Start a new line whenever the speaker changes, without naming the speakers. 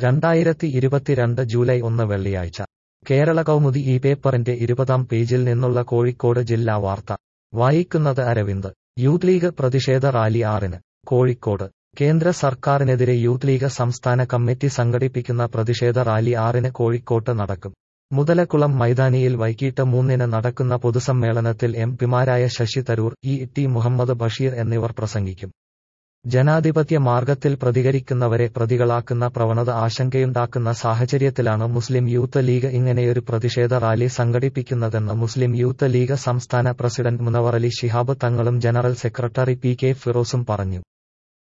2022 July 1 വെള്ളിയാഴ്ച കേരള കൗമുദി ഈ പേപ്പറിന്റെ 20-ാം പേജിൽ നിന്നുള്ള കോഴിക്കോട് ജില്ലാ വാർത്ത വായിക്കുന്നത് അരവിന്ദ്. യൂത്ത് ലീഗ് പ്രതിഷേധ റാലി 6-ന് കോഴിക്കോട്. കേന്ദ്ര സർക്കാരിനെതിരെ യൂത്ത് ലീഗ് സംസ്ഥാന കമ്മിറ്റി സംഘടിപ്പിക്കുന്ന പ്രതിഷേധ റാലി 6-ന് കോഴിക്കോട്ട് നടക്കും. മുതലക്കുളം മൈതാനിയിൽ വൈകിട്ട് 3-ന് നടക്കുന്ന പൊതുസമ്മേളനത്തിൽ എം.പിമാരായ ശശി തരൂർ, ഇ.ടി. മുഹമ്മദ് ബഷീർ എന്നിവർ പ്രസംഗിക്കും. ജനാധിപത്യ മാർഗത്തിൽ പ്രതികരിക്കുന്നവരെ പ്രതികളാക്കുന്ന പ്രവണത ആശങ്കയുണ്ടാക്കുന്ന സാഹചര്യത്തിലാണ് മുസ്ലിം യൂത്ത് ലീഗ് ഇങ്ങനെയൊരു പ്രതിഷേധ റാലി സംഘടിപ്പിക്കുന്നതെന്ന് മുസ്ലിം യൂത്ത് ലീഗ് സംസ്ഥാന പ്രസിഡന്റ് മുനവറലി ശിഹാബ് തങ്ങളും ജനറൽ സെക്രട്ടറി പി.കെ. ഫിറോസും പറഞ്ഞു.